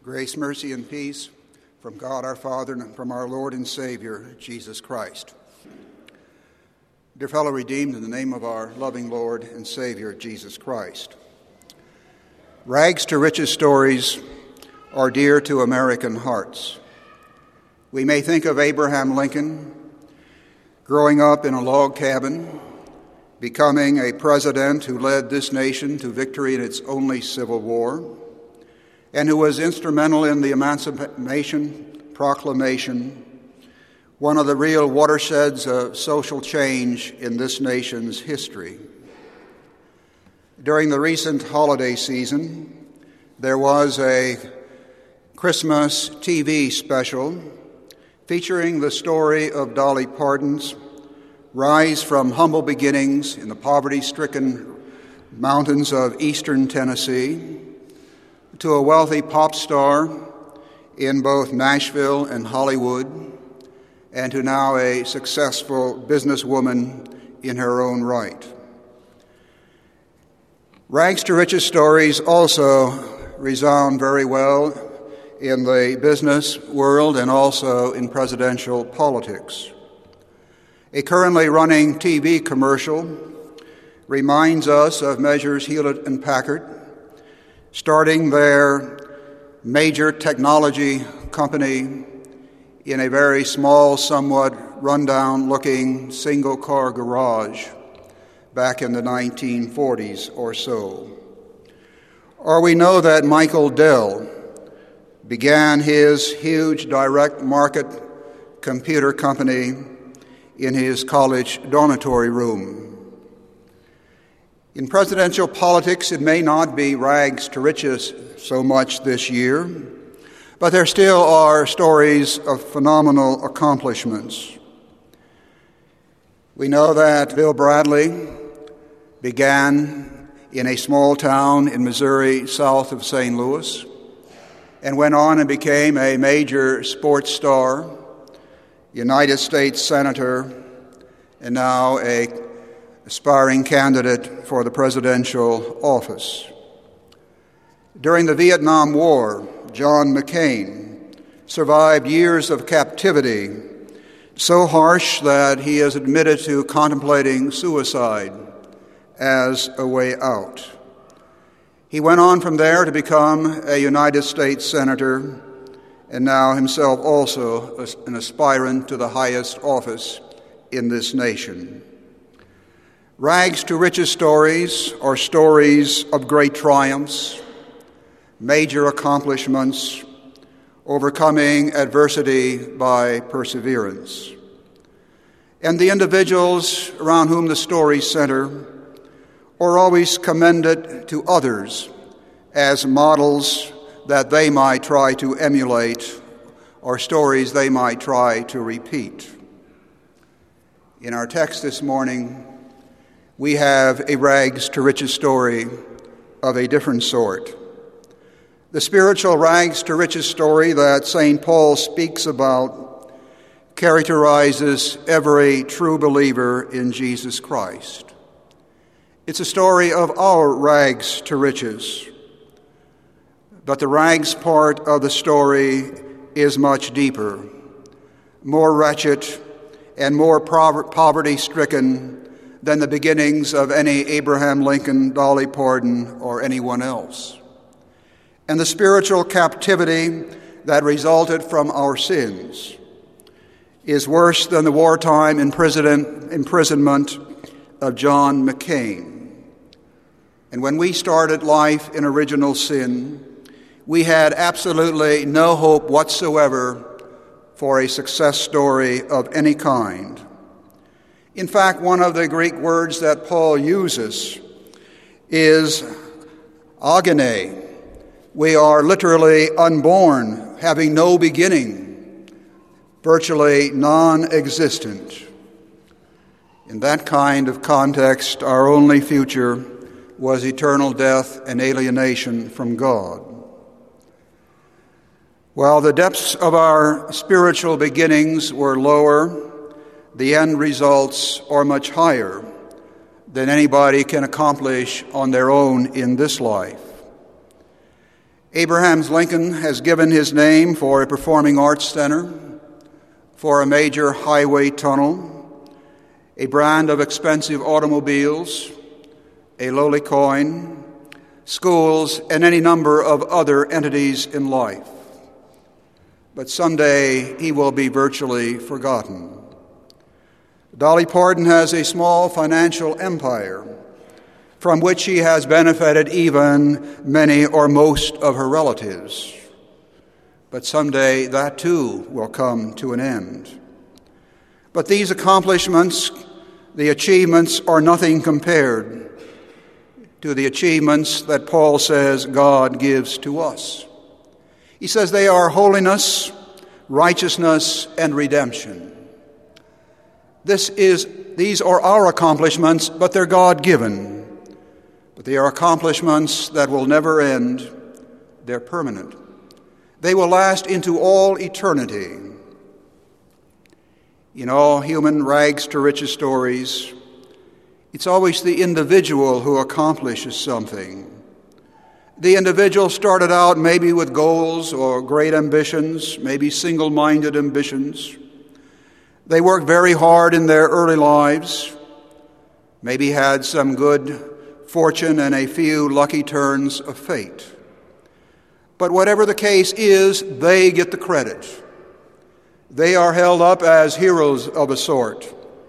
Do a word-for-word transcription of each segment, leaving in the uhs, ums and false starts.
Grace, mercy, and peace from God our Father and from our Lord and Savior, Jesus Christ. Dear fellow redeemed, in the name of our loving Lord and Savior, Jesus Christ. Rags to riches stories are dear to American hearts. We may think of Abraham Lincoln growing up in a log cabin, becoming a president who led this nation to victory in its only civil war, and who was instrumental in the Emancipation Proclamation, one of the real watersheds of social change in this nation's history. During the recent holiday season, there was a Christmas T V special featuring the story of Dolly Parton's rise from humble beginnings in the poverty-stricken mountains of eastern Tennessee to a wealthy pop star in both Nashville and Hollywood, and to now a successful businesswoman in her own right. Rags to riches stories also resound very well in the business world and also in presidential politics. A currently running T V commercial reminds us of Messrs. Hewlett and Packard starting their major technology company in a very small, somewhat rundown-looking single-car garage back in the nineteen forties or so. Or we know that Michael Dell began his huge direct market computer company in his college dormitory room. In presidential politics, it may not be rags to riches so much this year, but there still are stories of phenomenal accomplishments. We know that Bill Bradley began in a small town in Missouri south of Saint Louis and went on and became a major sports star, United States Senator, and now a aspiring candidate for the presidential office. During the Vietnam War, John McCain survived years of captivity so harsh that he has admitted to contemplating suicide as a way out. He went on from there to become a United States Senator and now himself also an aspirant to the highest office in this nation. Rags to riches stories are stories of great triumphs, major accomplishments, overcoming adversity by perseverance. And the individuals around whom the stories center are always commended to others as models that they might try to emulate or stories they might try to repeat. In our text this morning, we have a rags to riches story of a different sort. The spiritual rags to riches story that Saint Paul speaks about characterizes every true believer in Jesus Christ. It's a story of our rags to riches, but the rags part of the story is much deeper, more wretched, and more poverty-stricken than the beginnings of any Abraham Lincoln, Dolly Parton, or anyone else. And the spiritual captivity that resulted from our sins is worse than the wartime imprisonment of John McCain. And when we started life in original sin, we had absolutely no hope whatsoever for a success story of any kind. In fact, one of the Greek words that Paul uses is agone. We are literally unborn, having no beginning, virtually non-existent. In that kind of context, our only future was eternal death and alienation from God. While the depths of our spiritual beginnings were lower, the end results are much higher than anybody can accomplish on their own in this life. Abraham Lincoln has given his name for a performing arts center, for a major highway tunnel, a brand of expensive automobiles, a lowly coin, schools, and any number of other entities in life. But someday he will be virtually forgotten. Dolly Parton has a small financial empire from which she has benefited even many or most of her relatives. But someday that too will come to an end. But these accomplishments, the achievements, are nothing compared to the achievements that Paul says God gives to us. He says they are holiness, righteousness, and redemption. This is, these are our accomplishments, but they're God-given. But they are accomplishments that will never end. They're permanent. They will last into all eternity. In all human rags to riches stories, it's always the individual who accomplishes something. The individual started out maybe with goals or great ambitions, maybe single-minded ambitions. They worked very hard in their early lives, maybe had some good fortune and a few lucky turns of fate. But whatever the case is, they get the credit. They are held up as heroes of a sort.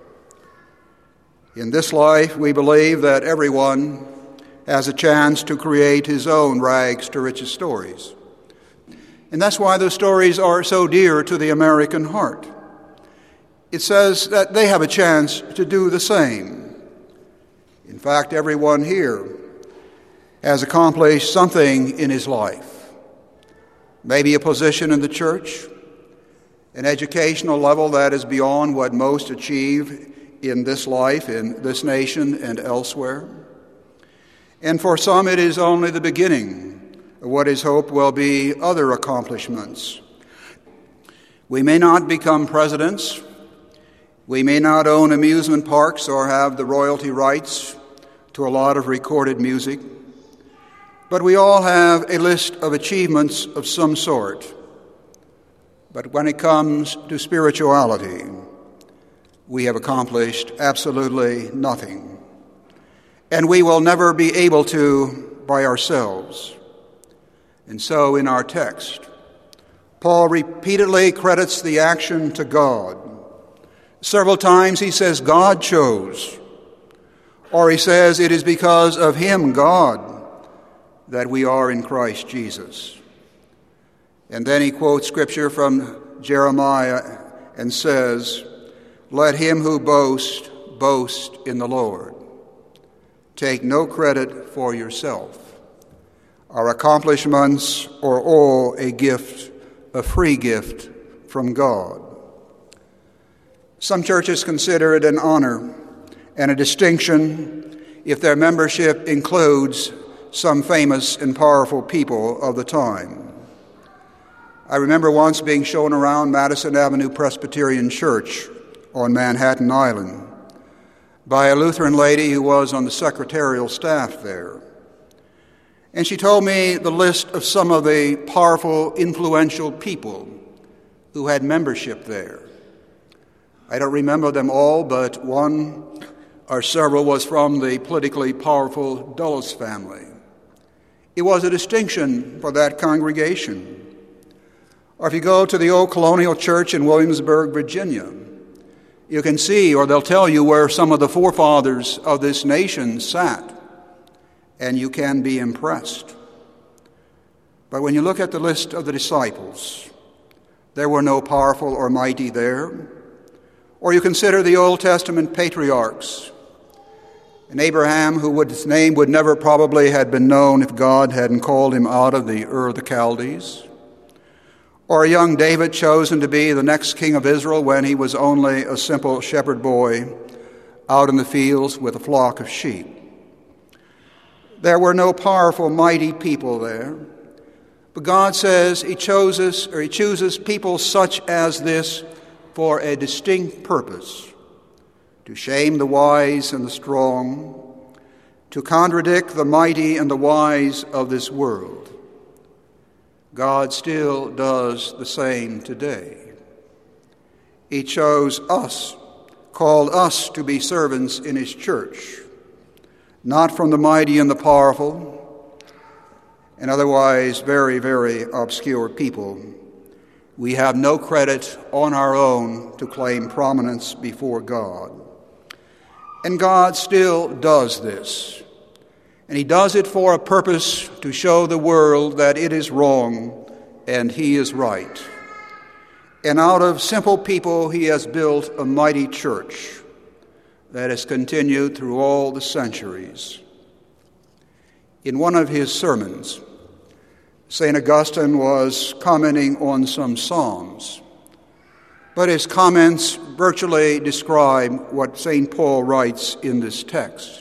In this life, we believe that everyone has a chance to create his own rags to riches stories. And that's why those stories are so dear to the American heart. It says that they have a chance to do the same. In fact, everyone here has accomplished something in his life. Maybe a position in the church, an educational level that is beyond what most achieve in this life, in this nation, and elsewhere. And for some, it is only the beginning of what is hoped will be other accomplishments. We may not become presidents. We may not own amusement parks or have the royalty rights to a lot of recorded music, but we all have a list of achievements of some sort. But when it comes to spirituality, we have accomplished absolutely nothing, and we will never be able to by ourselves. And so in our text, Paul repeatedly credits the action to God. Several times he says God chose, or he says it is because of him, God, that we are in Christ Jesus. And then he quotes scripture from Jeremiah and says, "Let him who boasts, boast in the Lord. Take no credit for yourself. Our accomplishments are all a gift, a free gift from God." Some churches consider it an honor and a distinction if their membership includes some famous and powerful people of the time. I remember once being shown around Madison Avenue Presbyterian Church on Manhattan Island by a Lutheran lady who was on the secretarial staff there. And she told me the list of some of the powerful, influential people who had membership there. I don't remember them all, but one or several was from the politically powerful Dulles family. It was a distinction for that congregation. Or if you go to the old colonial church in Williamsburg, Virginia, you can see, or they'll tell you, where some of the forefathers of this nation sat, and you can be impressed. But when you look at the list of the disciples, there were no powerful or mighty there. Or you consider the Old Testament patriarchs, and Abraham, who would, his name would never probably had been known if God hadn't called him out of the Ur of the Chaldees. Or a young David chosen to be the next king of Israel when he was only a simple shepherd boy out in the fields with a flock of sheep. There were no powerful, mighty people there. But God says he chooses, or he chooses people such as this for a distinct purpose: to shame the wise and the strong, to contradict the mighty and the wise of this world. God still does the same today. He chose us, called us to be servants in his church, not from the mighty and the powerful, and otherwise very, very obscure people. We have no credit on our own to claim prominence before God. And God still does this. And he does it for a purpose, to show the world that it is wrong and he is right. And out of simple people, he has built a mighty church that has continued through all the centuries. In one of his sermons, Saint Augustine was commenting on some Psalms, but his comments virtually describe what Saint Paul writes in this text.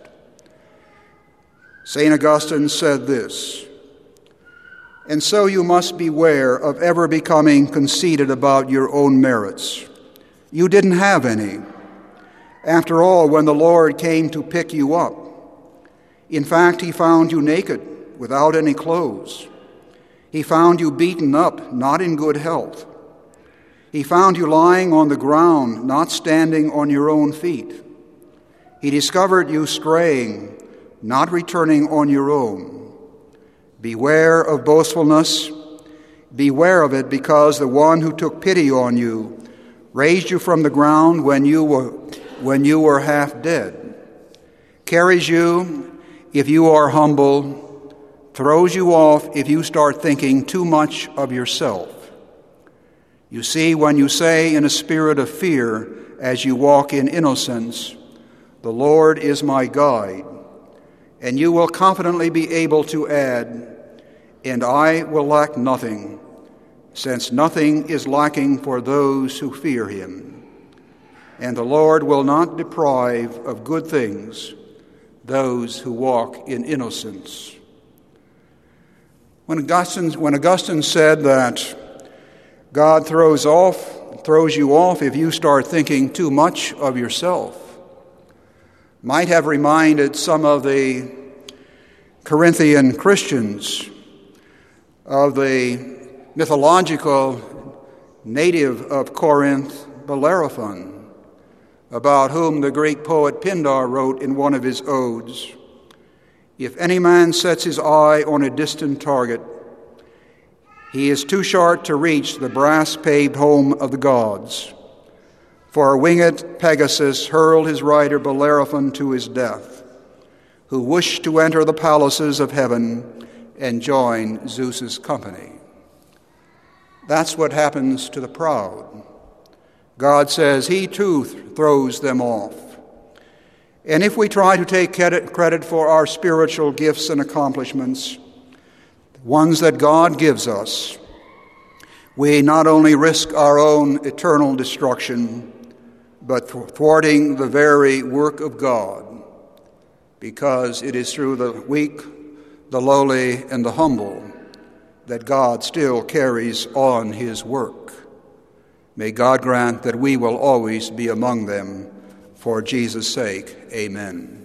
Saint Augustine said this, "And so you must beware of ever becoming conceited about your own merits. You didn't have any. After all, when the Lord came to pick you up, in fact, he found you naked, without any clothes. He found you beaten up, not in good health. He found you lying on the ground, not standing on your own feet. He discovered you straying, not returning on your own. Beware of boastfulness. Beware of it, because the one who took pity on you raised you from the ground when you were, when you were half dead, carries you if you are humble, throws you off if you start thinking too much of yourself. You see, when you say in a spirit of fear as you walk in innocence, 'The Lord is my guide,' and you will confidently be able to add, 'And I will lack nothing,' since nothing is lacking for those who fear him. And the Lord will not deprive of good things those who walk in innocence." When Augustine, when Augustine said that God throws off, throws you off if you start thinking too much of yourself, might have reminded some of the Corinthian Christians of the mythological native of Corinth, Bellerophon, about whom the Greek poet Pindar wrote in one of his odes, "If any man sets his eye on a distant target, he is too short to reach the brass-paved home of the gods. For a winged Pegasus hurled his rider Bellerophon to his death, who wished to enter the palaces of heaven and join Zeus's company." That's what happens to the proud. God says he too throws them off. And if we try to take credit for our spiritual gifts and accomplishments, ones that God gives us, we not only risk our own eternal destruction, but thwarting the very work of God, because it is through the weak, the lowly, and the humble that God still carries on his work. May God grant that we will always be among them. For Jesus' sake, amen.